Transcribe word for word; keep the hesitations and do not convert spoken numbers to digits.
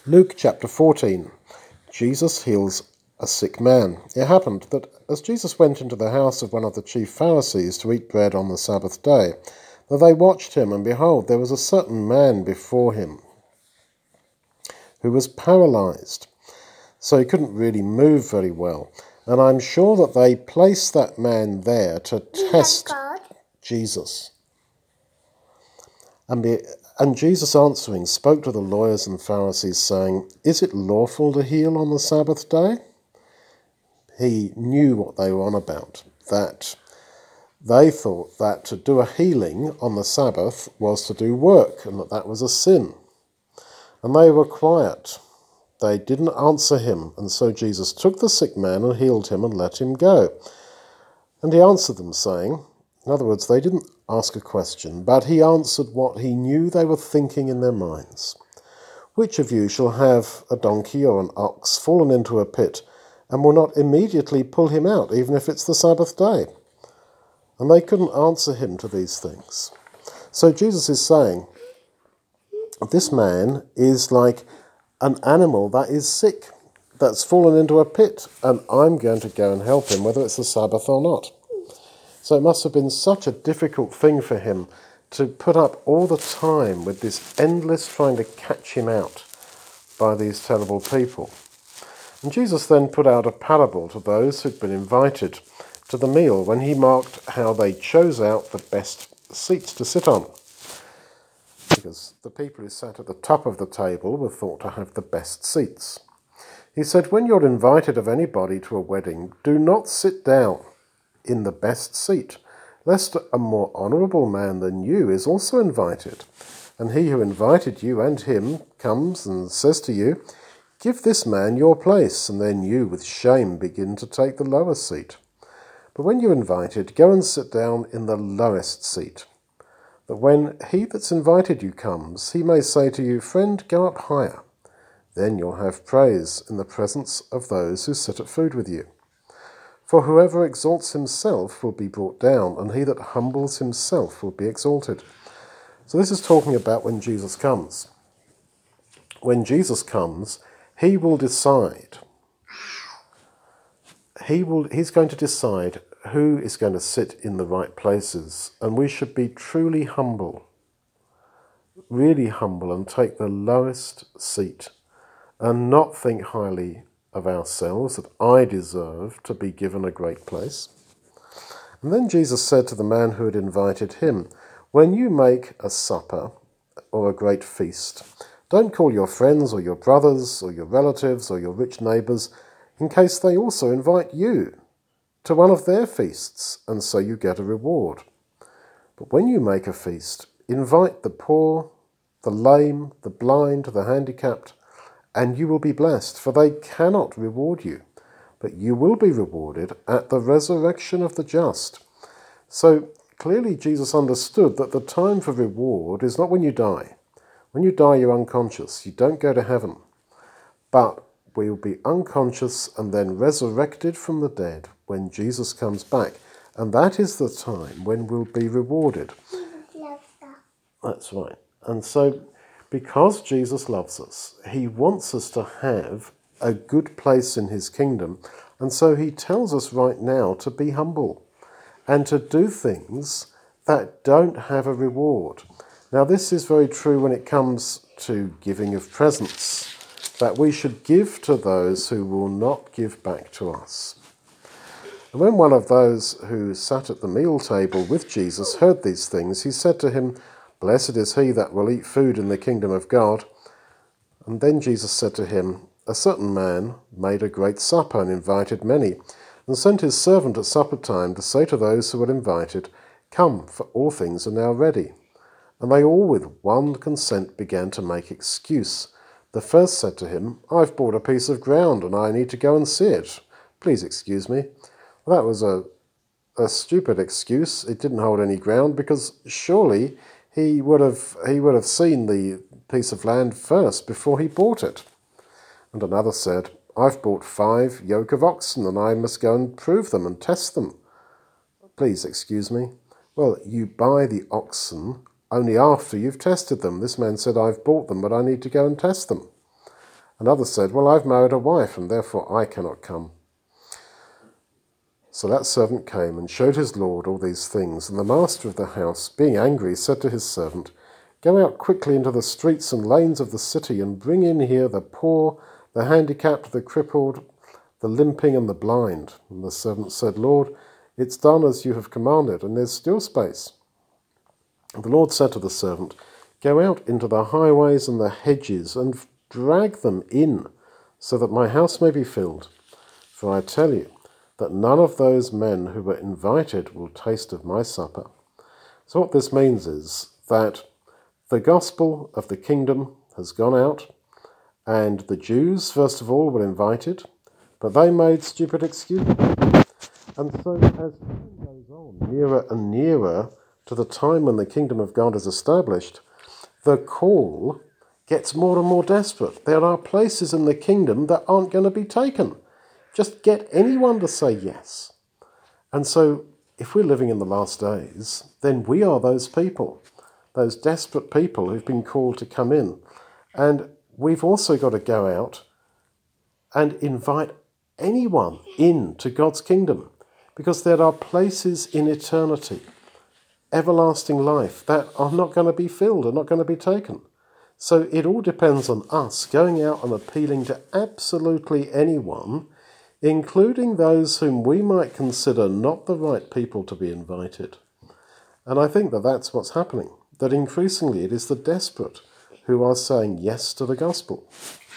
Luke chapter fourteen. Jesus heals a sick man. It happened that as Jesus went into the house of one of the chief Pharisees to eat bread on the Sabbath day, that they watched him, and behold, there was a certain man before him who was paralyzed, so he couldn't really move very well. And I'm sure that they placed that man there to test Jesus. And, be, and Jesus answering spoke to the lawyers and Pharisees, saying, "Is it lawful to heal on the Sabbath day?" He knew what they were on about, that they thought that to do a healing on the Sabbath was to do work, and that that was a sin. And they were quiet. They didn't answer him, and so Jesus took the sick man and healed him and let him go. And he answered them, saying, in other words, they didn't ask a question, but he answered what he knew they were thinking in their minds. "Which of you shall have a donkey or an ox fallen into a pit, and will not immediately pull him out, even if it's the Sabbath day?" And they couldn't answer him to these things. So Jesus is saying, this man is like an animal that is sick, that's fallen into a pit, and I'm going to go and help him, whether it's the Sabbath or not. So it must have been such a difficult thing for him to put up all the time with this endless trying to catch him out by these terrible people. And Jesus then put out a parable to those who'd been invited to the meal when he marked how they chose out the best seats to sit on. Because the people who sat at the top of the table were thought to have the best seats. He said, "When you're invited of anybody to a wedding, do not sit down in the best seat, lest a more honourable man than you is also invited. And he who invited you and him comes and says to you, 'Give this man your place,' and then you with shame begin to take the lower seat. But when you're invited, go and sit down in the lowest seat, that when he that's invited you comes, he may say to you, 'Friend, go up higher.' Then you'll have praise in the presence of those who sit at food with you. For whoever exalts himself will be brought down, and he that humbles himself will be exalted." So this is talking about when Jesus comes. When Jesus comes, he will decide. He will, he's going to decide who is going to sit in the right places, and we should be truly humble, really humble, and take the lowest seat, and not think highly of ourselves, that I deserve to be given a great place. And then Jesus said to the man who had invited him, "When you make a supper or a great feast, don't call your friends or your brothers or your relatives or your rich neighbours, in case they also invite you to one of their feasts, and so you get a reward. But when you make a feast, invite the poor, the lame, the blind, the handicapped, and you will be blessed, for they cannot reward you, but you will be rewarded at the resurrection of the just." So clearly Jesus understood that the time for reward is not when you die. When you die, you're unconscious. You don't go to heaven. But we will be unconscious and then resurrected from the dead when Jesus comes back. And that is the time when we'll be rewarded. That's right. And so because Jesus loves us, he wants us to have a good place in his kingdom. And so he tells us right now to be humble and to do things that don't have a reward. Now, this is very true when it comes to giving of presents, that we should give to those who will not give back to us. And when one of those who sat at the meal table with Jesus heard these things, he said to him, "Blessed is he that will eat food in the kingdom of God." And then Jesus said to him, "A certain man made a great supper and invited many, and sent his servant at supper time to say to those who were invited, 'Come, for all things are now ready.' And they all with one consent began to make excuse. The first said to him, 'I've bought a piece of ground, and I need to go and see it. Please excuse me.' Well, that was a, a stupid excuse. It didn't hold any ground, because surely He would have he would have seen the piece of land first before he bought it. And another said, 'I've bought five yoke of oxen, and I must go and prove them and test them.' Please excuse me. Well, you buy the oxen only after you've tested them. This man said, 'I've bought them, but I need to go and test them.' Another said, well, I've married a wife, and therefore I cannot come. So that servant came and showed his lord all these things. And the master of the house, being angry, said to his servant, go out quickly into the streets and lanes of the city, and bring in here the poor, the handicapped, the crippled, the limping, and the blind. And the servant said, Lord, it's done as you have commanded, and there's still space. And the Lord said to the servant, go out into the highways and the hedges, and drag them in, so that my house may be filled. For I tell you that none of those men who were invited will taste of my supper. So what this means is that the gospel of the kingdom has gone out, and the Jews, first of all, were invited, but they made stupid excuses. And so as time goes on, nearer and nearer to the time when the kingdom of God is established, the call gets more and more desperate. There are places in the kingdom that aren't going to be taken. Just get anyone to say yes. And so if we're living in the last days, then we are those people, those desperate people who've been called to come in. And we've also got to go out and invite anyone into God's kingdom, because there are places in eternity, everlasting life, that are not going to be filled, are not going to be taken. So it all depends on us going out and appealing to absolutely anyone, including those whom we might consider not the right people to be invited. And I think that that's what's happening, that increasingly it is the desperate who are saying yes to the gospel.